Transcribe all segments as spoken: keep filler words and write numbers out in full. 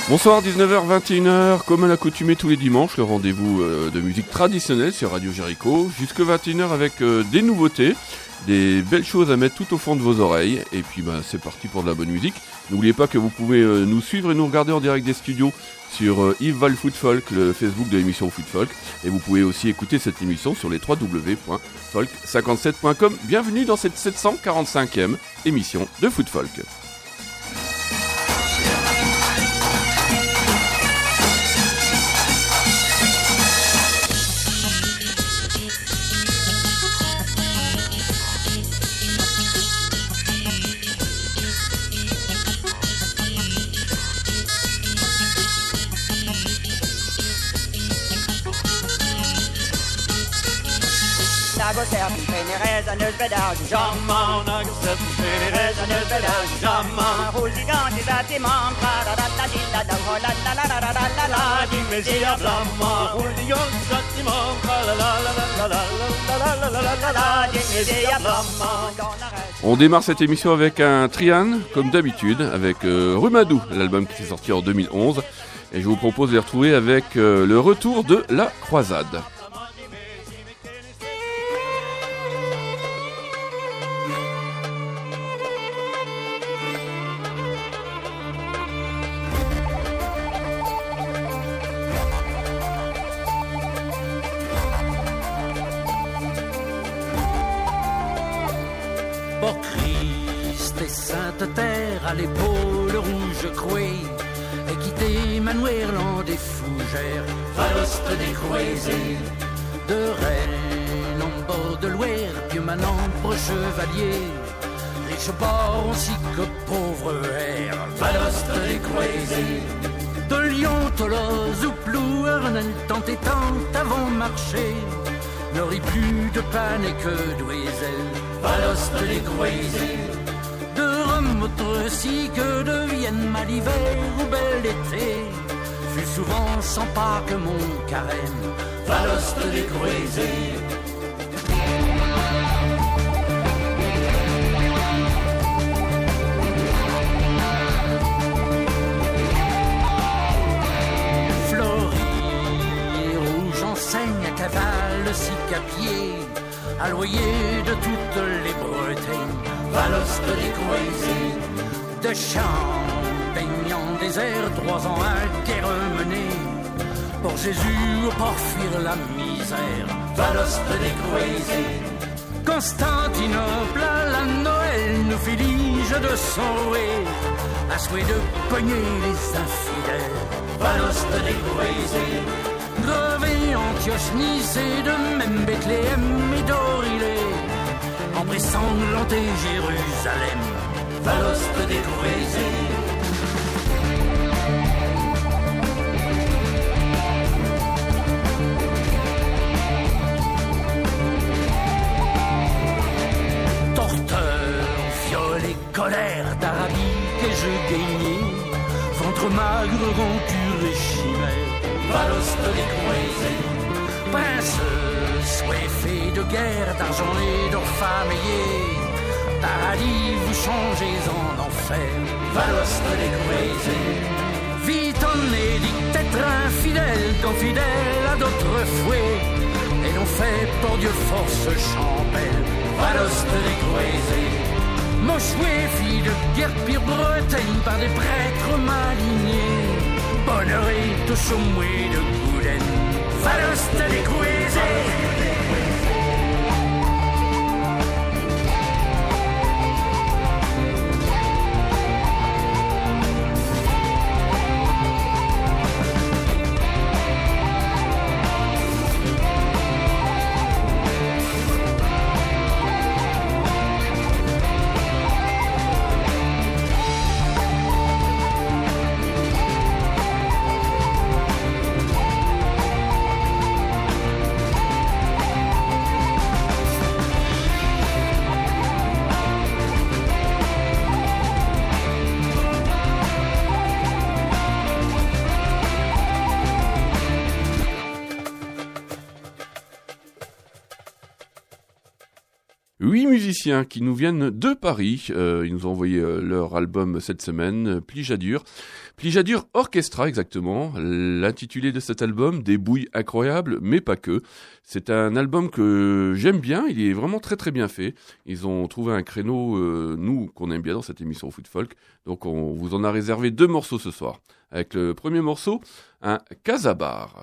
Bonsoir, dix-neuf heures vingt et une heures, comme à l'accoutumée tous les dimanches, le rendez-vous euh, de musique traditionnelle sur Radio Jericho, jusque vingt et une heures avec euh, des nouveautés, des belles choses à mettre tout au fond de vos oreilles, et puis bah, c'est parti pour de la bonne musique. N'oubliez pas que vous pouvez euh, nous suivre et nous regarder en direct des studios sur euh, Yves Val Foot Folk, le Facebook de l'émission Foot Folk, et vous pouvez aussi écouter cette émission sur les w w w point folk cinquante-sept point com. Bienvenue dans cette sept cent quarante-cinquième émission de Foot Folk. Nagocerten, Fenerez, en Eusbedage, Jamman, Nagocerten, Fenerez, en Eusbedage, Jamman, Roulgigant, des bâtiments, Tradadatadilla, Daholalalalalala, Dimmesia, Blamma, Roulgigant, des bâtiments, Tradalalalalalala, Dimmesia, Blamma. On démarre cette émission avec un trian, comme d'habitude, avec euh, Rumadou, l'album qui s'est sorti en deux mille onze, et je vous propose de les retrouver avec euh, le retour de La Croisade. Pour Christ et Sainte Terre à l'épaule rouge crouée, et quitter Manuerland des fougères, Valoste des Croisés, de Rennes en bord de Loire, pieux manambre chevalier, riche port ainsi que pauvre air, Valoste des Croisés, de Lyon, Toloz ou Plouernel, tant et tant avant marché, n'aurait plus de panne et que d'oiselle, Valoste les Croisés, de Rome aussi que de Vienne, mal hiver ou bel été, fut souvent sans pas que mon carême, Valoste les Croisés. Enseigne à cavale, six à pied, à loyer de toutes les Bretagnes, Valoste les Croisés, de Champagne en désert, trois ans à guerre menée, pour Jésus ou pour fuir la misère, Valoste les Croisés, Constantinople à la Noël nous fit lige de sauver, à souhait de pogner les infidèles, Valoste les Croisés. Grevé, Antioche, Nice et de même Bethléem et d'Orilé, en bressanglanté Jérusalem, Valoste des Croisés. Torteur, fiole et colère d'Arabie que je gagnais, ventre magre, rancure et chimère, Valoste les Croisés, prince soifé de guerre, d'argent et d'or famillé, paradis vous changez en enfer, Valoste les Croisés, vite en édicte être infidèle, quand fidèle à d'autres fouets, et l'on fait pour Dieu force champelle, Valoste les Croisés, mochoué, fille de guerre pire Bretagne, par des prêtres malignés, bonheur et tout sommoué de Gouden, Valoste les Croisés. Huit musiciens qui nous viennent de Paris. Euh, ils nous ont envoyé euh, leur album cette semaine, Plijadur. Plijadur Orchestra, exactement, l'intitulé de cet album, Des bouilles incroyables, mais pas que. C'est un album que j'aime bien, il est vraiment très très bien fait. Ils ont trouvé un créneau, euh, nous, qu'on aime bien dans cette émission Foot Folk, donc on vous en a réservé deux morceaux ce soir. Avec le premier morceau, un Casabar.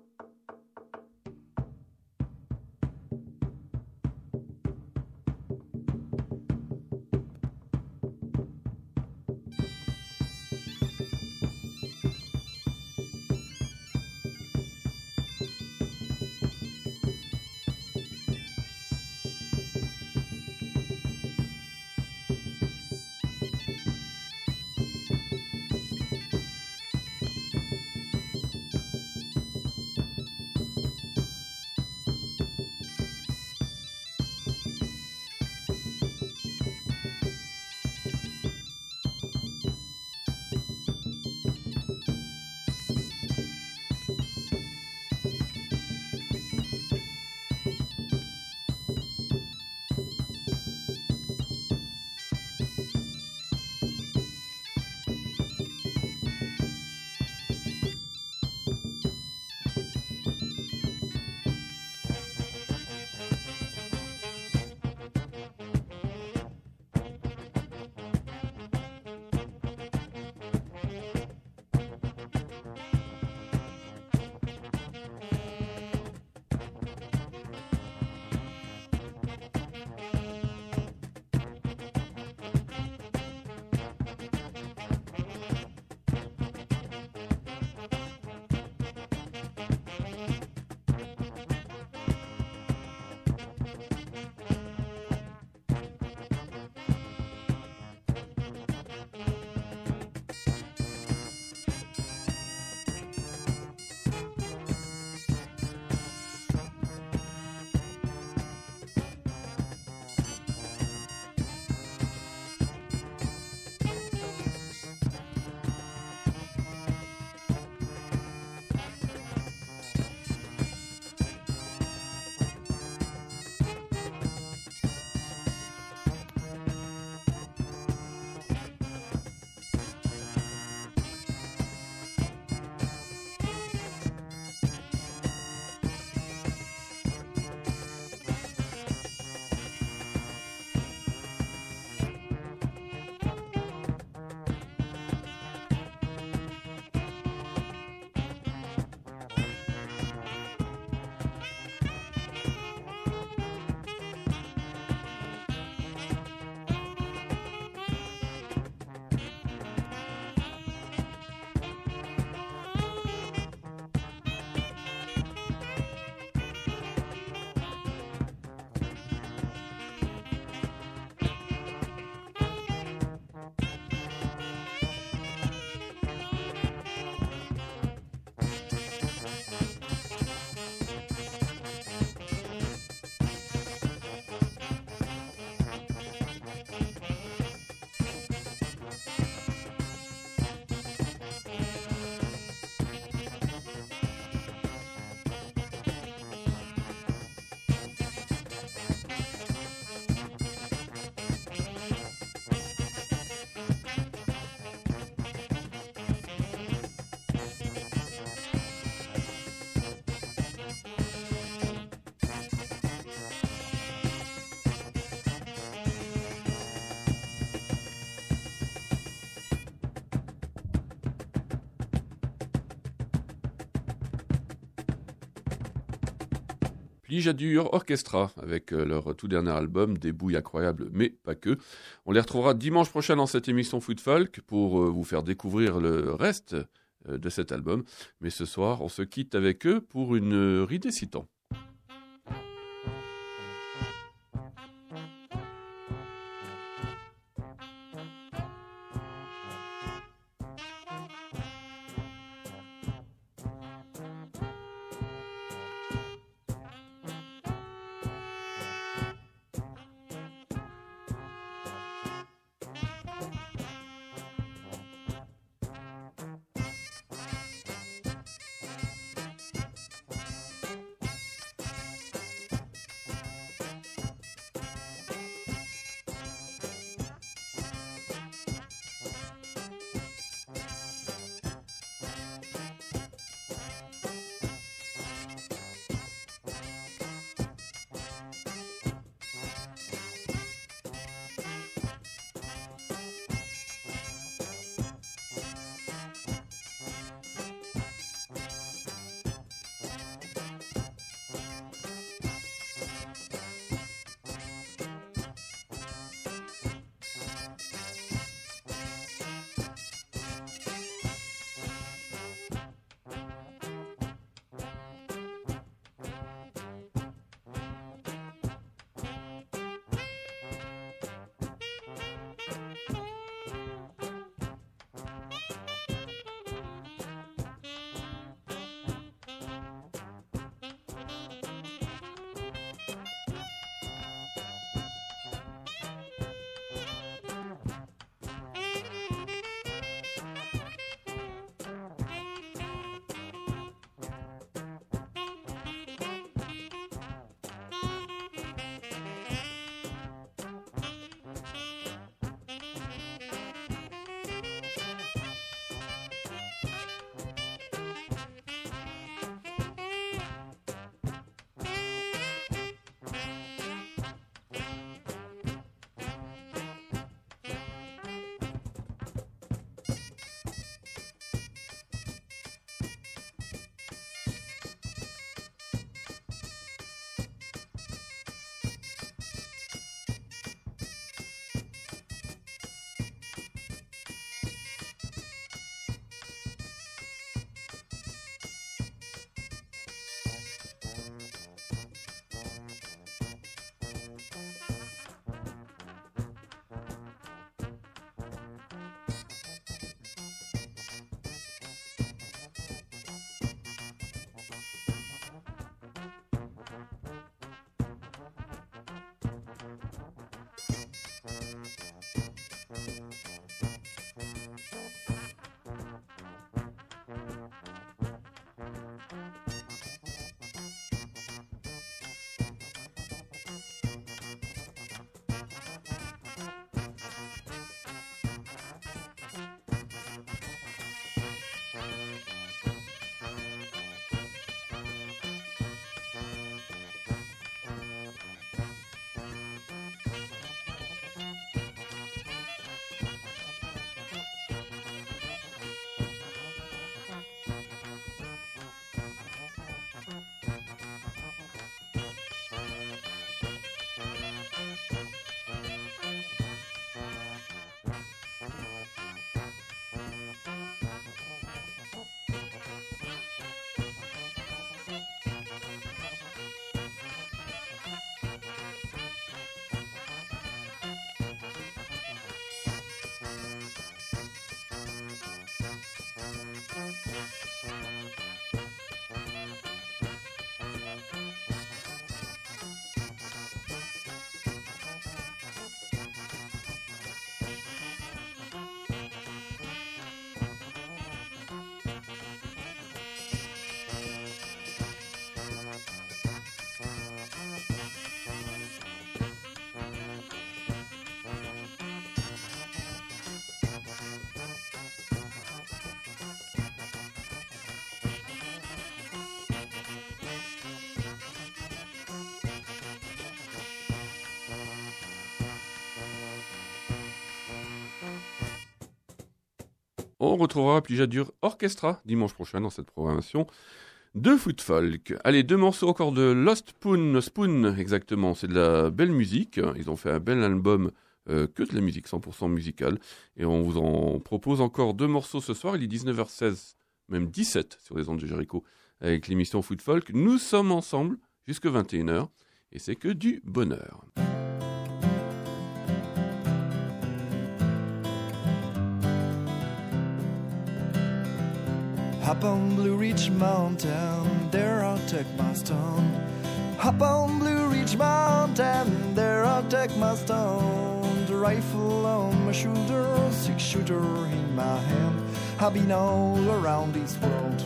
Plijadur Orchestra avec leur tout dernier album, Des bouilles incroyables, mais pas que. On les retrouvera dimanche prochain dans cette émission Foot Folk pour vous faire découvrir le reste de cet album. Mais ce soir, on se quitte avec eux pour une ridécitant. on retrouvera Plijadur Orchestra dimanche prochain dans cette programmation de foot folk. Allez, deux morceaux encore de Lost Spoon, Spoon exactement, c'est de la belle musique. Ils ont fait un bel album, euh, que de la musique cent pour cent musicale. Et on vous en propose encore deux morceaux ce soir, il est dix-neuf heures seize, même dix-sept sur les ondes de Jericho, avec l'émission Foot Folk. Nous sommes ensemble jusqu'à vingt et une heures, et c'est que du bonheur. Up on Blue Ridge Mountain, there I'll take my stone. Up on Blue Ridge Mountain, there I'll take my stone. The rifle on my shoulder, six shooter in my hand. I've been all around this world.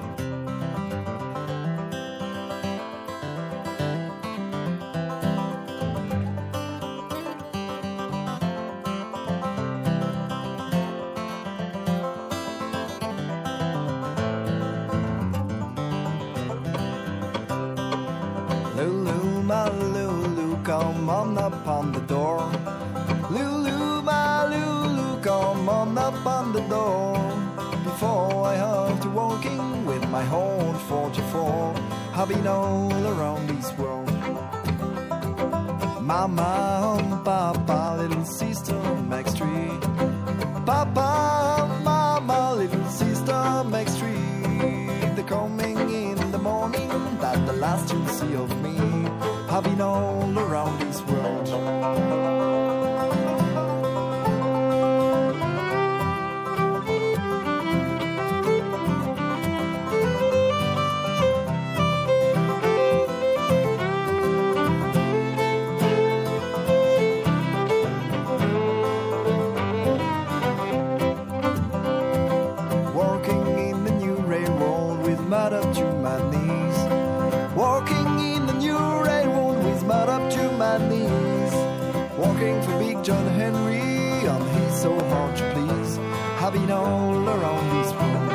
Come on up on the door. Lulu, my Lulu, come on up on the door. Before I have to walking with my whole forty-four, I've been all around this world. Mama and Papa, little sister, Max three. Papa and Mama, little sister, Max three. They're coming in the morning, that the last you'll see of me. I've been all around this world. Walking in the new railroad with mud up to my knees. Walking in the new railroad with mud up to my knees. Walking for Big John Henry, and he's so hard to please. I've been all around this world.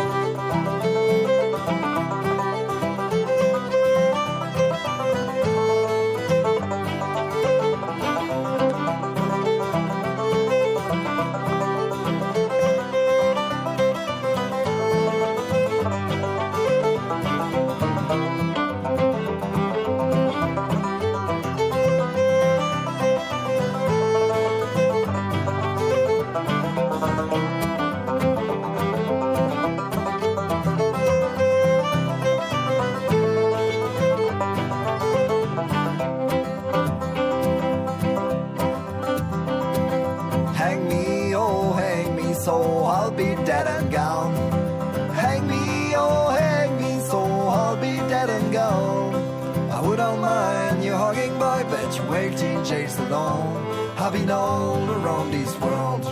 So I'll be dead and gone. Hang me, oh hang me, so I'll be dead and gone. I wouldn't mind you hugging, boy, but you wait in jail so long. I've been all around this world.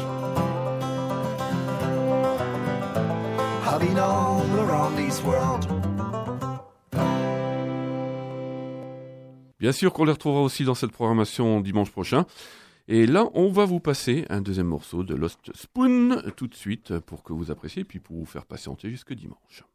I've been all around this world. Bien sûr qu'on les retrouvera aussi dans cette programmation dimanche prochain. Et là, on va vous passer un deuxième morceau de Lost Spoon tout de suite pour que vous appréciez et puis pour vous faire patienter jusque dimanche.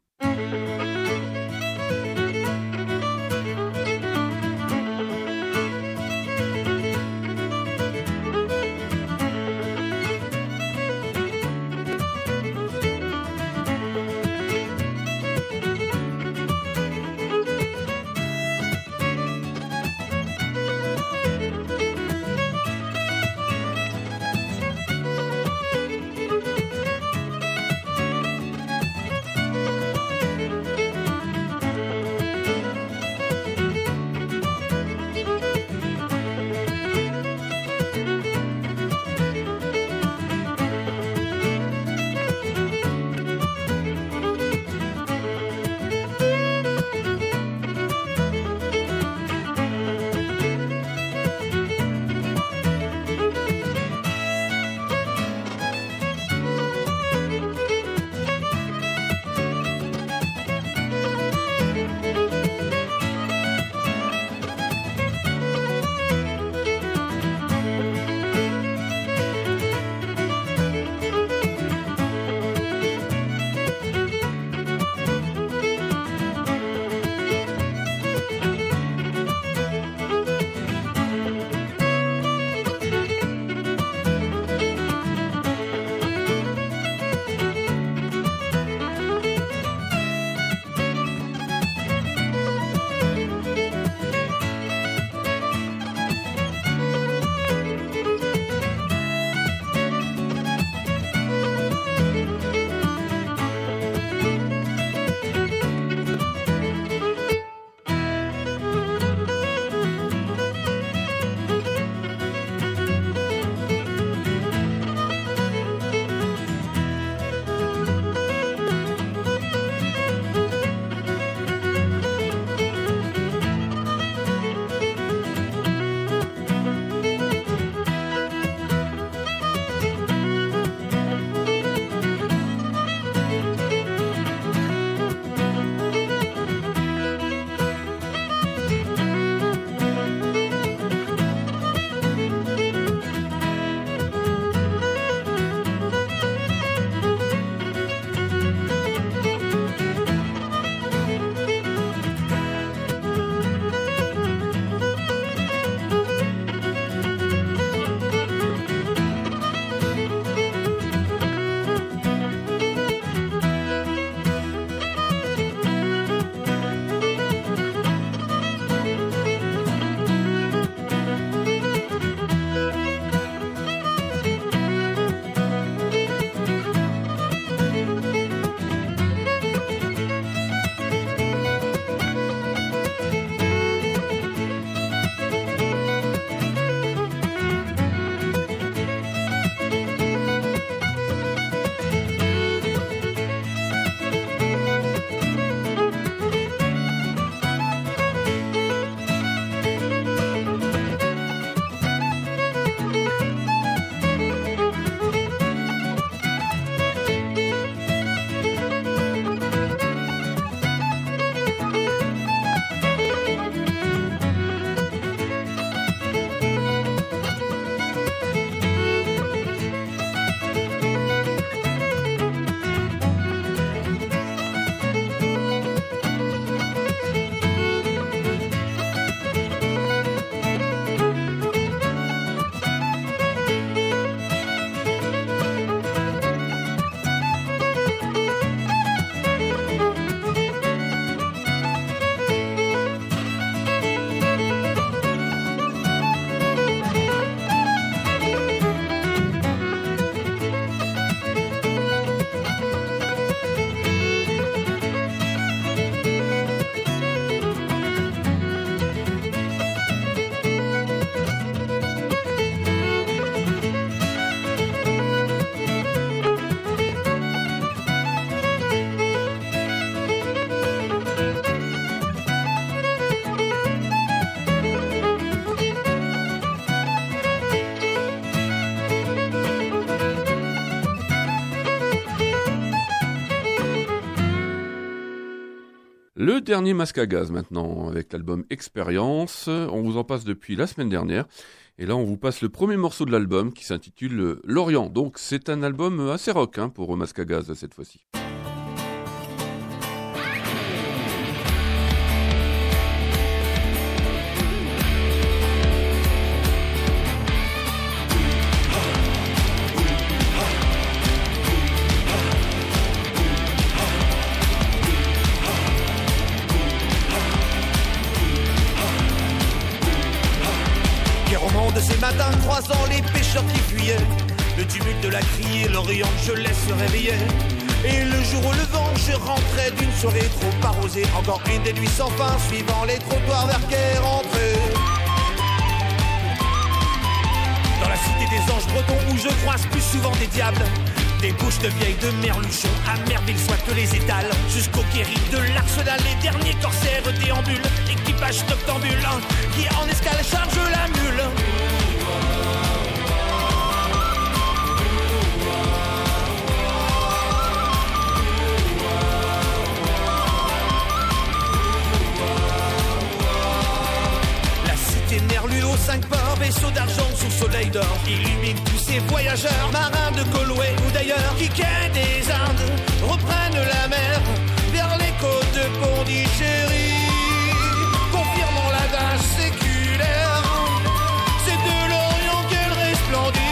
Le dernier masque à gaz maintenant, avec l'album Expérience. On vous en passe depuis la semaine dernière. Et là, on vous passe le premier morceau de l'album qui s'intitule L'Orient. Donc, c'est un album assez rock hein, pour masque à gaz cette fois-ci. De ces matins croisant les pêcheurs qui fuyaient, le tumulte de la criée, l'Orient je laisse se réveiller. Et le jour au levant je rentrais d'une soirée trop arrosée, encore une des nuits sans fin suivant les trottoirs vers qu'est rentrée. Dans la cité des anges bretons où je croise plus souvent des diables, des bouches de vieilles de merluchons, à Merville soit que les étals, jusqu'au guéri de l'Arsenal, les derniers corsaires déambulent, équipage noctambule, qui en escale charge la mule. Merlu aux cinq ports, vaisseaux d'argent sous soleil d'or, illumine tous ces voyageurs, marins de Galway ou d'ailleurs, qui quittent des Indes, reprennent la mer vers les côtes de Pondichéry, confirmant l'adage séculaire, c'est de l'Orient qu'elle resplendit.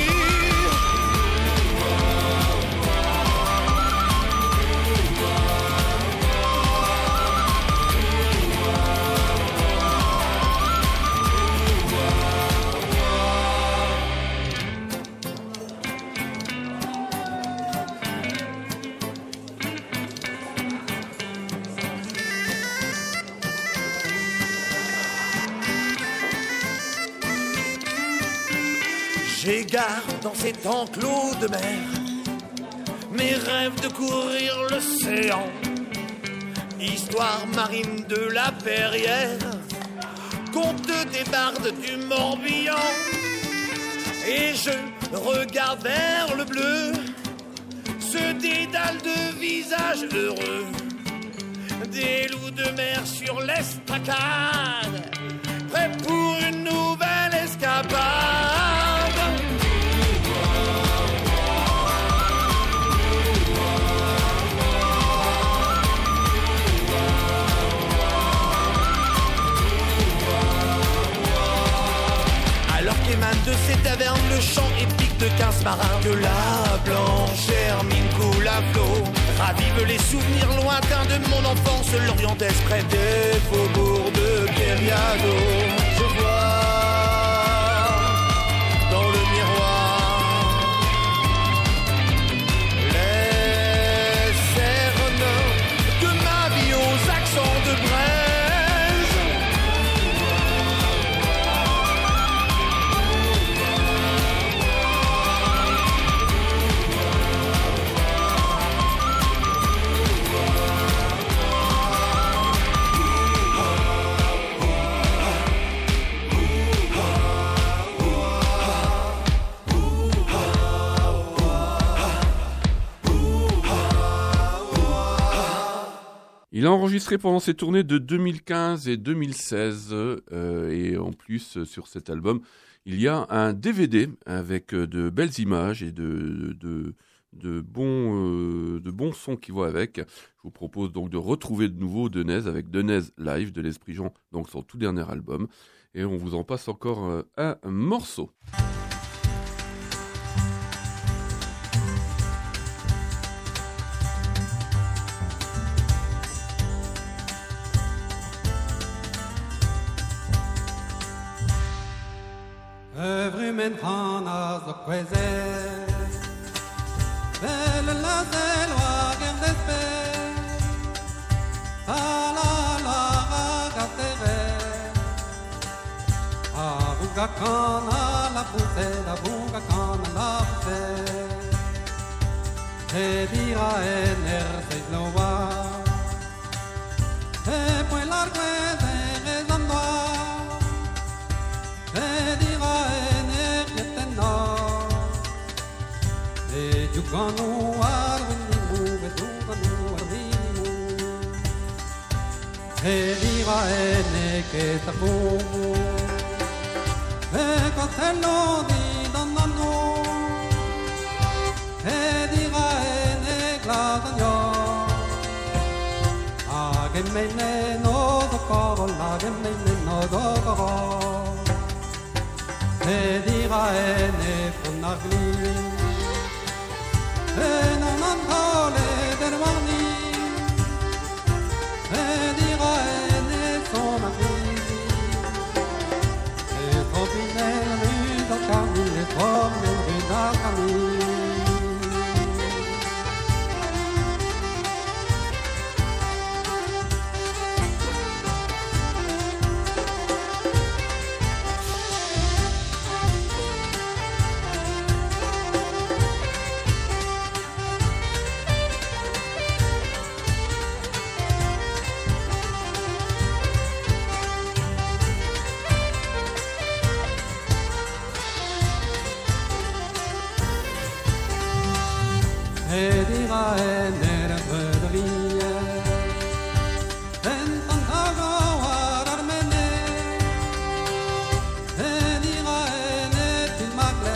J'égare dans cet enclos de mer mes rêves de courir l'océan, histoire marine de la Perrière, conte des bardes du Morbihan. Et je regarde vers le bleu, ce dédale de visages heureux, des loups de mer sur l'estacade, prêts pour une nouvelle escapade. Émane de ces tavernes le chant épique de quinze marins, que la blanche hermine coule à flot, ravive les souvenirs lointains de mon enfance lorientaise près des faubourgs de Queriado. Je vois dans le miroir les cernes de ma vie aux accents de Brest. Il a enregistré pendant ses tournées de deux mille quinze et deux mille seize euh, et en plus sur cet album il y a un D V D avec de belles images et de, de, de, bons, euh, de bons sons qui vont avec. Je vous propose donc de retrouver de nouveau Denez avec Denez Live de l'Esprit Jean, donc son tout dernier album, et on vous en passe encore euh, un morceau. Every man has a quese Belle la selva guerre d'espèce A la la gatere A buga kana la puse la buga kana la puse Te dira ener seis loa Te pues largo es rezando Te dira ener yetena E yukanu arwinimu Bedukanu arwinimu e direi che sta fumo e castello di donnano e direi ne gladagno a che me ne no do la che me ne no do e direi ne funagli e non andole der marni e direi ne sono figli e copine rido camine come rido camine e direi nera vedovia tentando guardarmene e direi ne til magle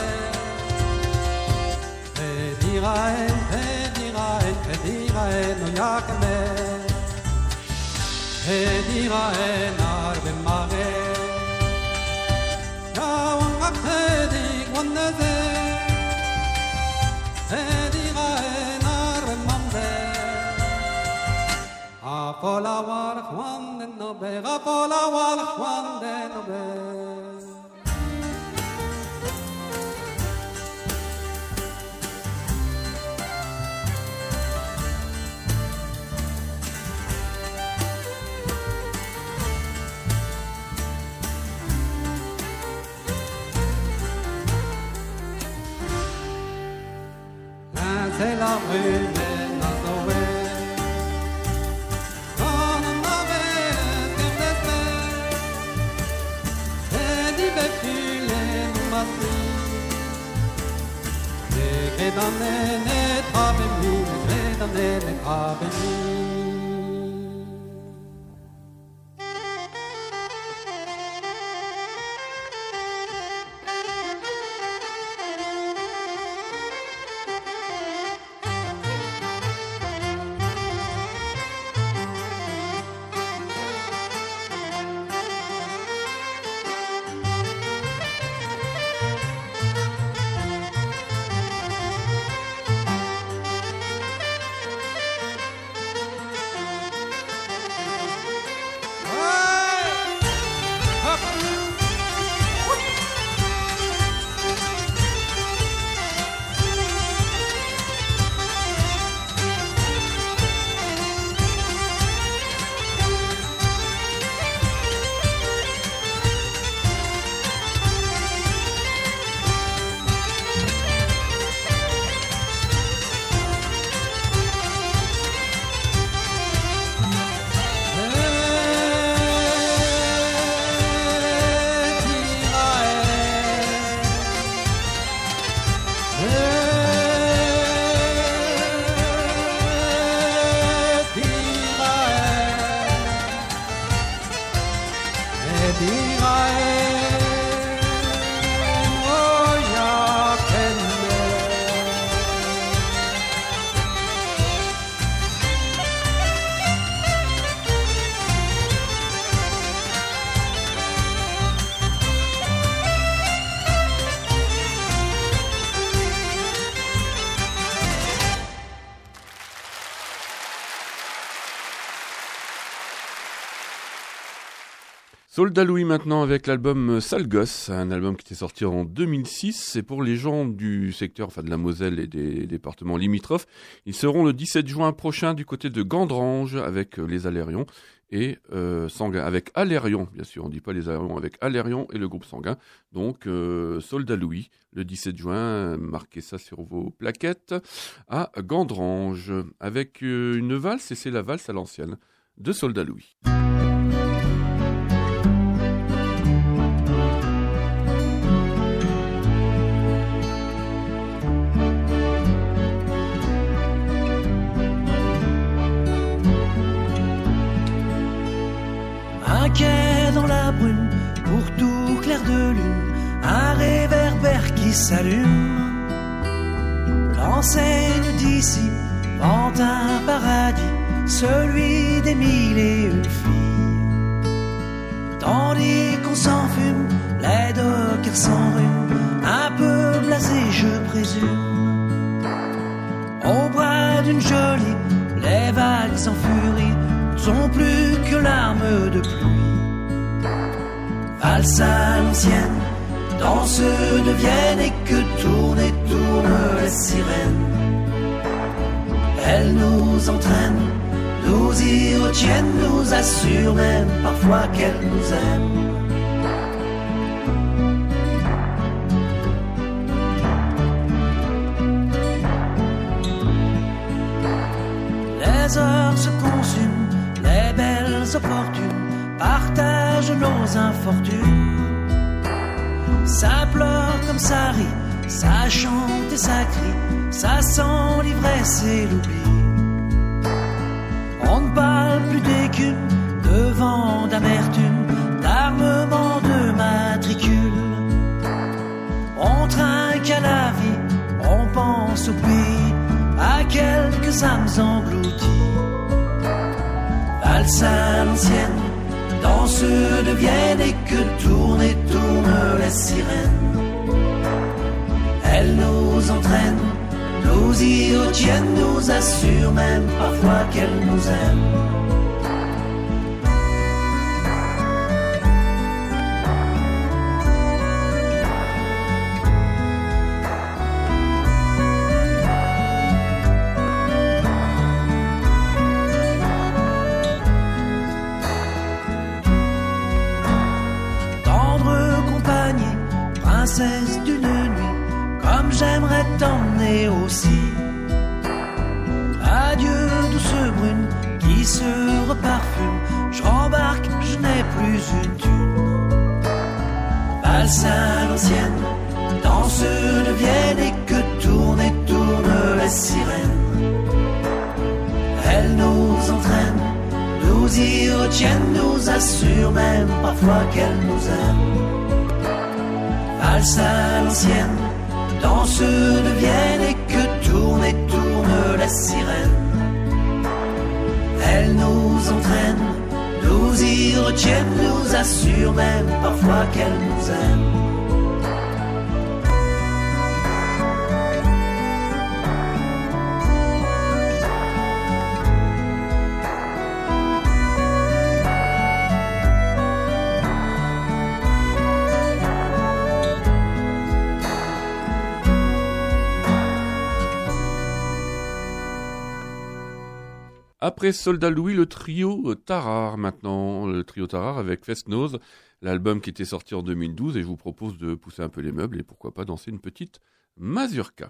e direi e direi e direi no yakme e direi narbe mare ya un akedi wonde e direi narbe mambe a pola war quando no be a pola war quando no be c'est la rue de Nazaré. On en avait qu'un destin, et d'y béculer nous masser. Et que dans les nez travaillés, et dans les nez travaillés. Soldat Louis maintenant avec l'album Sale Gosse, un album qui était sorti en deux mille six. C'est pour les gens du secteur, enfin de la Moselle et des départements limitrophes. Ils seront le dix-sept juin prochain du côté de Gandrange avec les Alérions et euh, Sanguin, avec Alérion bien sûr. On dit pas les Alérions, avec Alérion et le groupe Sanguin. Donc euh, Soldat Louis le dix-sept juin, marquez ça sur vos plaquettes à Gandrange avec euh, une valse, et c'est la valse à l'ancienne de Soldat Louis. qui s'allume. L'enseigne d'ici vend un paradis, celui des mille et une filles. Tandis qu'on s'enfume, les dockers s'enrhument, un peu blasés je présume. Au bras d'une jolie, les vagues s'enfurient, sont plus que larmes de pluie. Valse à l'ancienne, danse de Vienne, et que tourne et tourne les sirènes. Elles nous entraînent, nous y retiennent, nous assurent même parfois qu'elles nous aiment. Les heures se consument, les belles opportunes partagent nos infortunes. Ça pleure comme ça rit, ça chante et ça crie, ça sent l'ivresse et l'oubli. On ne parle plus d'écume, de vent, d'amertume, d'armement, de matricule. On trinque à la vie, on pense au pays, à quelques âmes englouties. Valse à l'ancienne, danse de Vienne, et que tourne et tourne les sirènes. Elles nous entraînent, nous y retiennent, nous assurent même parfois qu'elles nous aiment. Princesse d'une nuit, comme j'aimerais t'emmener aussi. Adieu douce brune qui se reparfume, j'embarque, je n'ai plus une thune. Valse à l'ancienne, danse de Vienne, et que tourne et tourne les sirènes. Elles nous entraînent, nous y retiennent, nous assurent même parfois qu'elles nous aiment. Valse à l'ancienne, danse de Vienne, et que tourne et tourne la sirène. Elles nous entraînent, nous y retiennent, nous assurent même parfois qu'elles nous aiment. Après Soldat Louis, le trio Tarare maintenant, le trio Tarare avec Fest-Noz, l'album qui était sorti en deux mille douze, et je vous propose de pousser un peu les meubles et pourquoi pas danser une petite mazurka.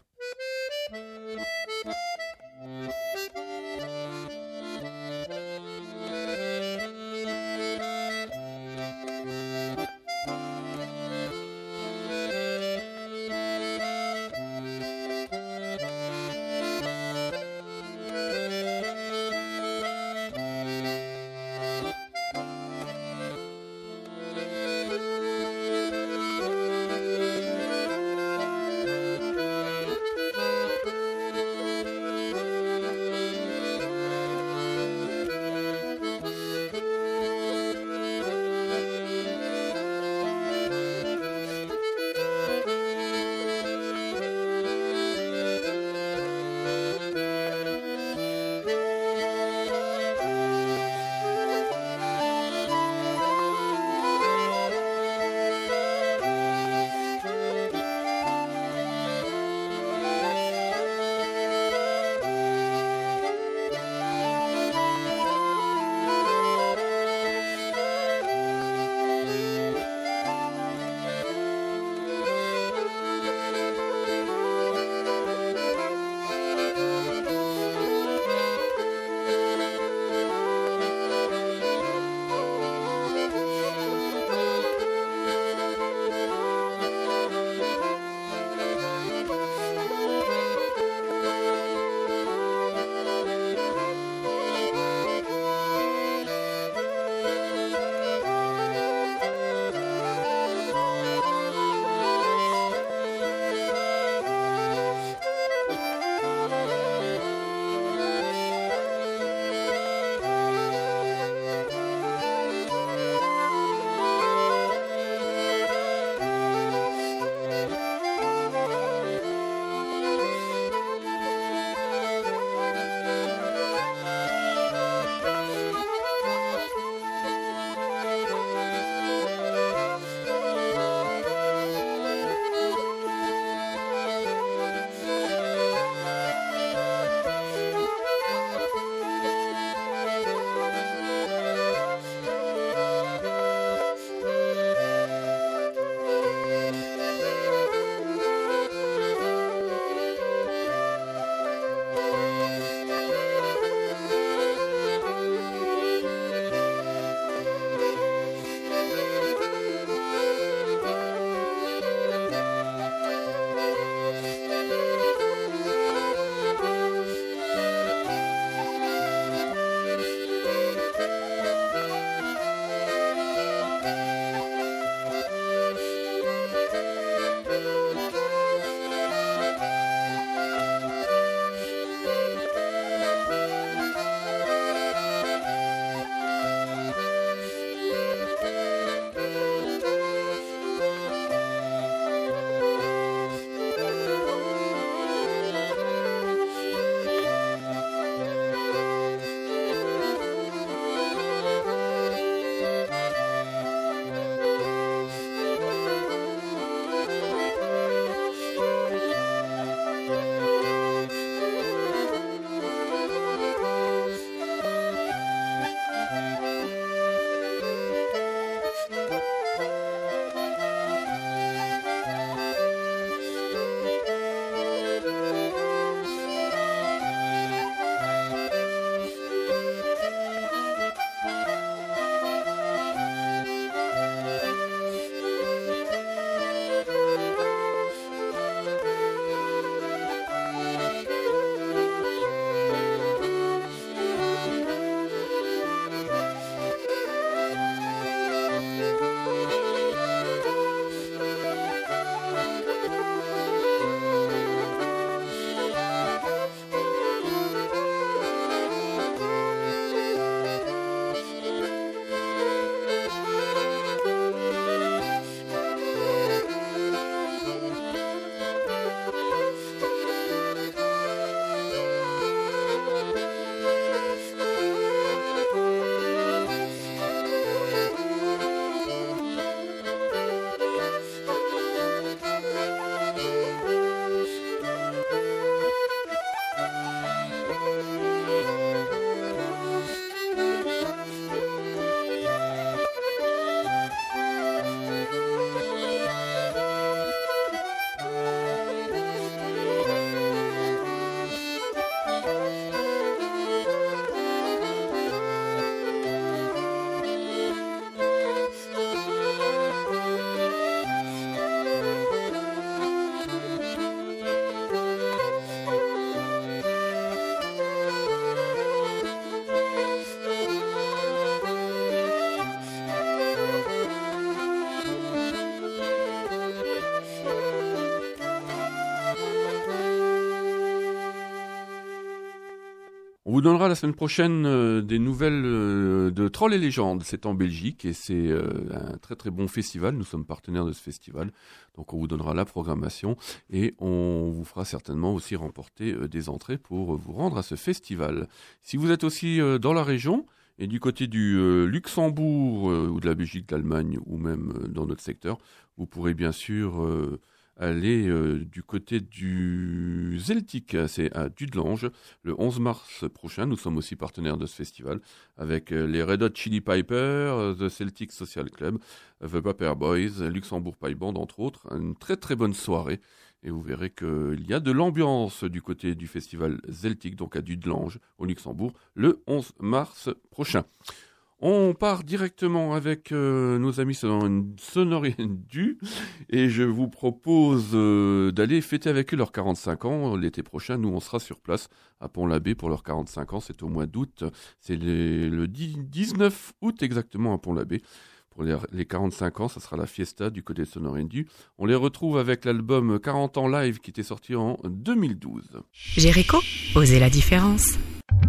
On vous donnera la semaine prochaine euh, des nouvelles euh, de Trolls et Légendes. C'est en Belgique et c'est euh, un très très bon festival. Nous sommes partenaires de ce festival. Donc on vous donnera la programmation et on vous fera certainement aussi remporter euh, des entrées pour vous rendre à ce festival. Si vous êtes aussi euh, dans la région et du côté du euh, Luxembourg euh, ou de la Belgique, de l'Allemagne ou même euh, dans notre secteur, vous pourrez bien sûr... Euh, aller euh, du côté du Celtic, c'est à Dudelange, le onze mars prochain. Nous sommes aussi partenaires de ce festival avec euh, les Red Hot Chili Pipers, The Celtic Social Club, The Paper Boys, Luxembourg Pipe Band, entre autres. Une très très bonne soirée et vous verrez qu'il y a de l'ambiance du côté du festival Celtic, donc à Dudelange, au Luxembourg, le onze mars prochain. On part directement avec euh, nos amis Sonorendu et je vous propose euh, d'aller fêter avec eux leurs quarante-cinq ans l'été prochain. Nous, on sera sur place à Pont-l'Abbé pour leurs quarante-cinq ans. C'est au mois d'août. C'est les, le dix-neuf août exactement à Pont-l'Abbé. Pour les, les quarante-cinq ans, ça sera la fiesta du côté de Sonorendu. On les retrouve avec l'album quarante ans live qui était sorti en deux mille douze. Jericho, osez la différence.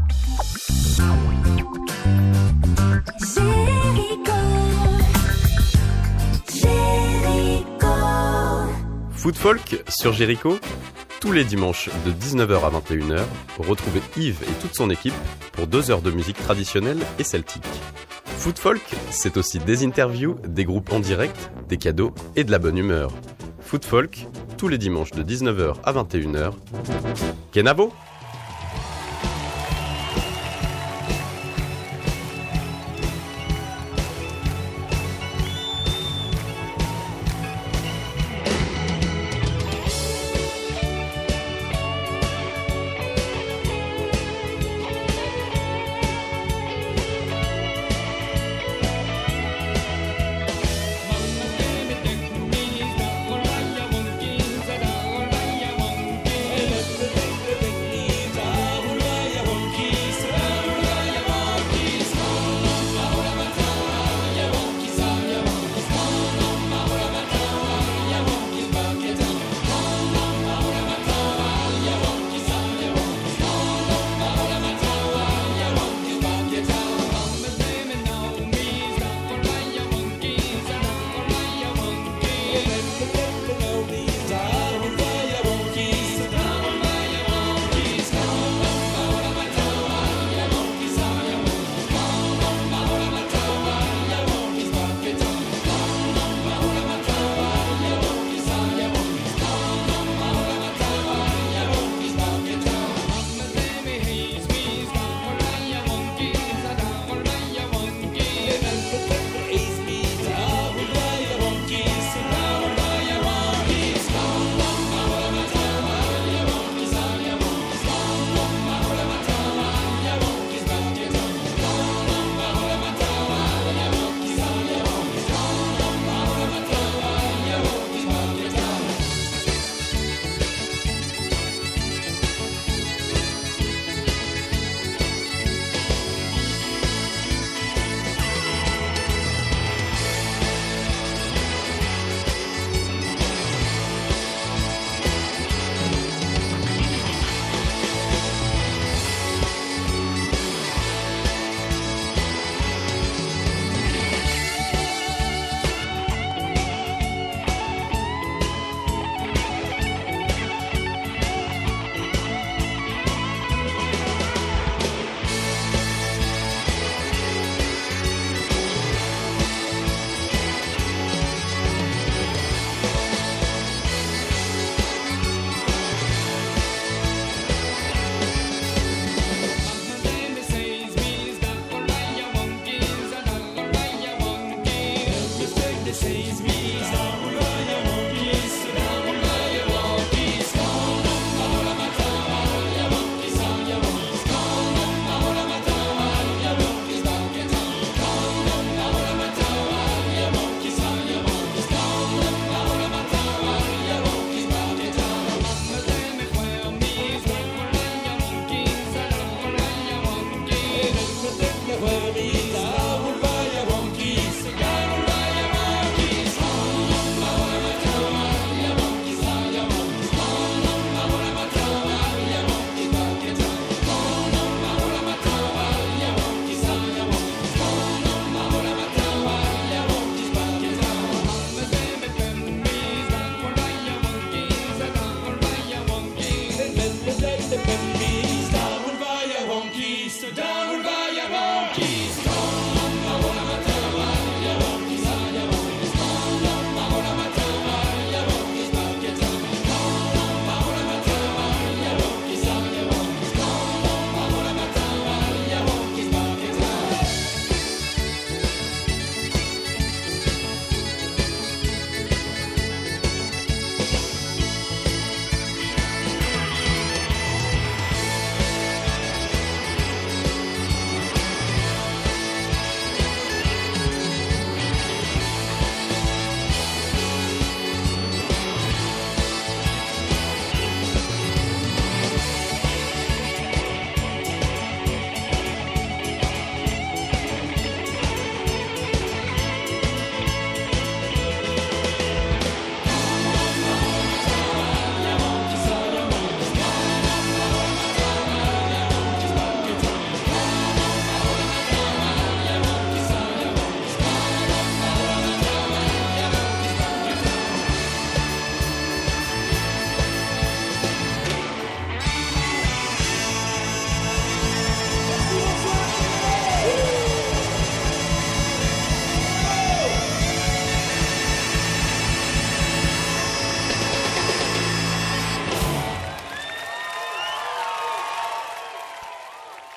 Food Folk sur Jericho, tous les dimanches de dix-neuf heures à vingt et une heures, retrouvez Yves et toute son équipe pour deux heures de musique traditionnelle et celtique. Food Folk, c'est aussi des interviews, des groupes en direct, des cadeaux et de la bonne humeur. Food Folk, tous les dimanches de dix-neuf heures à vingt et une heures. Kenavo!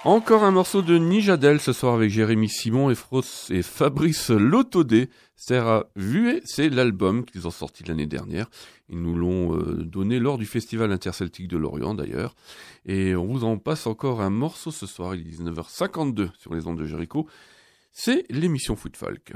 Encore un morceau de Nijadel ce soir avec Jérémy Simon et, Fros et Fabrice Lotodé. Serra Vue, c'est l'album qu'ils ont sorti l'année dernière. Ils nous l'ont euh, donné lors du Festival Interceltique de Lorient d'ailleurs. Et on vous en passe encore un morceau ce soir, il est dix-neuf heures cinquante-deux sur les ondes de Jéricho. C'est l'émission Foot Folk.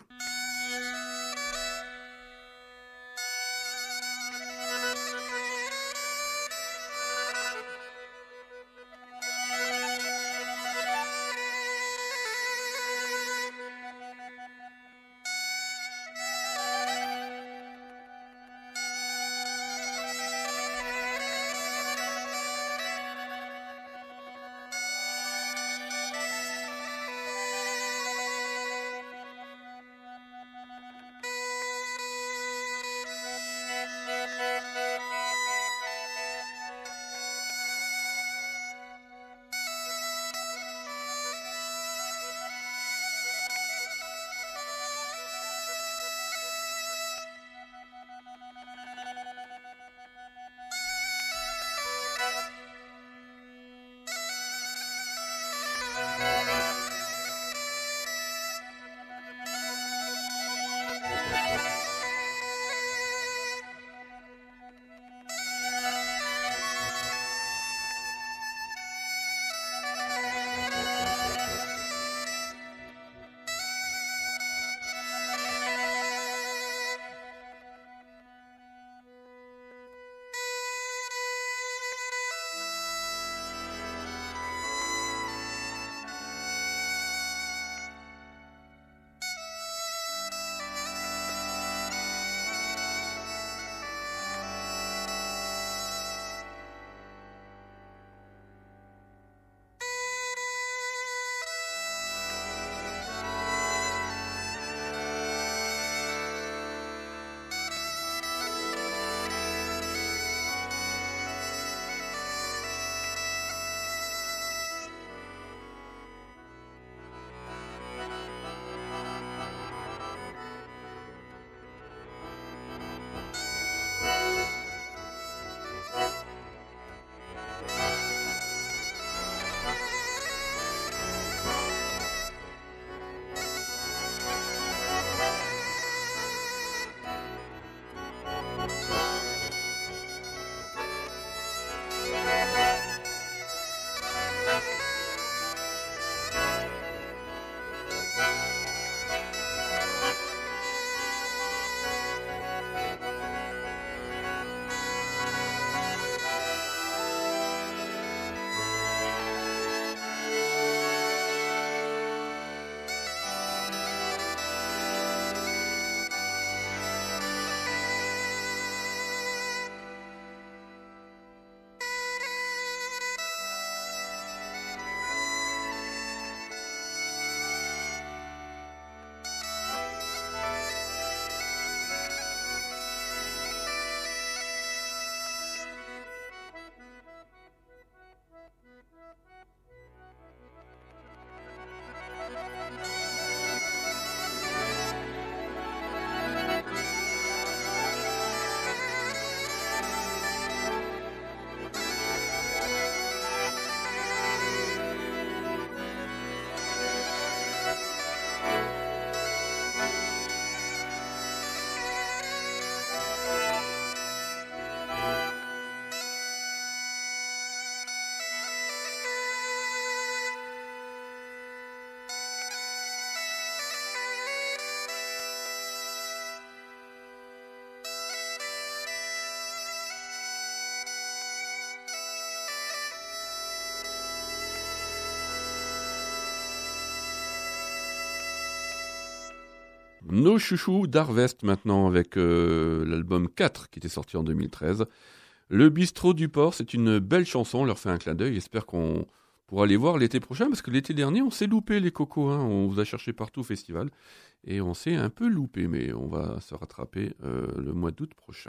Nos chouchous d'Harvest maintenant avec euh, l'album quatre qui était sorti en deux mille treize. Le Bistrot du Port, c'est une belle chanson, on leur fait un clin d'œil. J'espère qu'on pourra les voir l'été prochain parce que l'été dernier on s'est loupé les cocos, hein. On vous a cherché partout au festival et on s'est un peu loupé, mais on va se rattraper euh, le mois d'août prochain.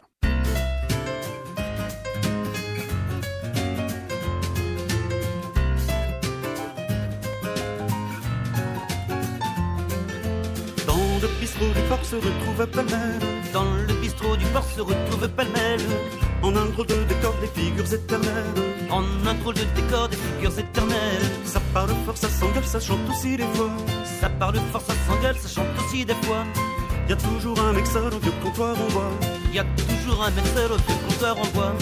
Dans le bistrot du port se retrouve pêle-mêle. Dans le bistrot du port se retrouve pêle-mêle. En un drôle de décor des figures éternelles. En un drôle de décor des figures éternelles. Ça parle fort, ça s'engueule, ça chante aussi des fois. Ça parle fort, ça s'engueule, ça chante aussi des fois. Y a toujours un mec seul au vieux comptoir en bois. Y a toujours un mec seul au vieux comptoir en bois.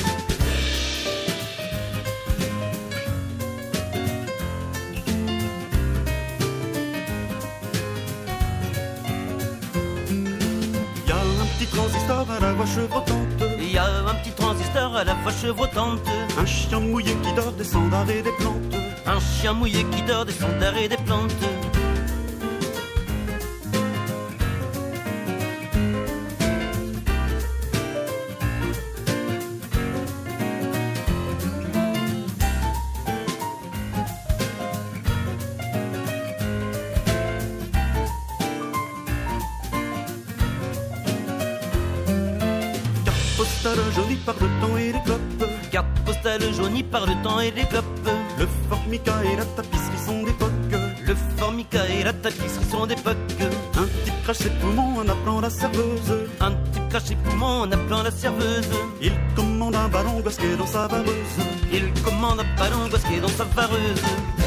Y a un petit transistor à la voix chevrotante. Y a un petit transistor à la voix chevrotante. Un chien mouillé qui dort des sangs d'arrêt des plantes. Un chien mouillé qui dort des sangs d'arrêt des plantes. Postale jaunie par le temps et les clopes. Carte postale jaunie par le temps et les clopes. Le formica et la tapisserie sont d'époque. Le formica et la tapisserie sont d'époque. Un type crache ses poumons en appelant la serveuse. Un type crache ses poumons en appelant la serveuse. Il commande un ballon basqué dans sa vareuse. Il commande un ballon basqué dans sa vareuse.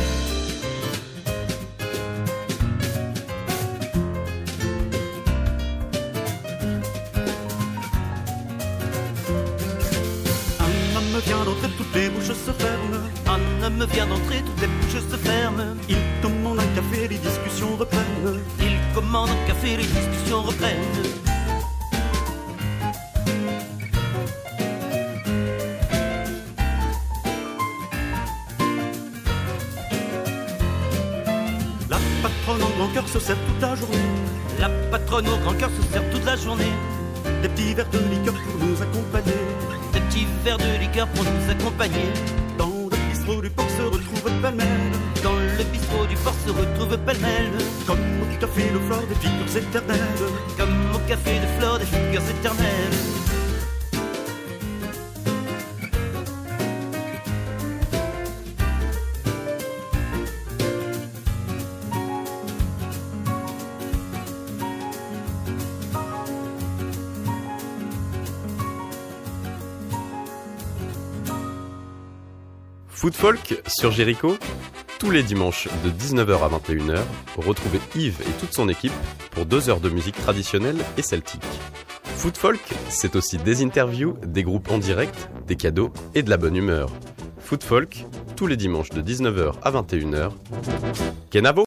Vient d'entrer, toutes les bouches se ferment. Un homme vient d'entrer, toutes les bouches se ferment. Il commande un café, les discussions reprennent. Il commande un café, les discussions reprennent. La patronne au grand cœur se sert toute la journée. La patronne au grand cœur se sert toute la journée. Des petits verres de liqueur pour nous accompagner. Des petits verres de liqueur pour nous accompagner. Dans le bistrot du port se retrouve pêle-mêle. Dans le bistrot du port se retrouve pêle-mêle. Comme au café de flore des figures éternelles. Comme au café de flore des figures éternelles. Foot Folk sur Jericho, tous les dimanches de dix-neuf heures à vingt et une heures, retrouvez Yves et toute son équipe pour deux heures de musique traditionnelle et celtique. Foot Folk, c'est aussi des interviews, des groupes en direct, des cadeaux et de la bonne humeur. Foot Folk, tous les dimanches de dix-neuf heures à vingt et une heures. Kenavo!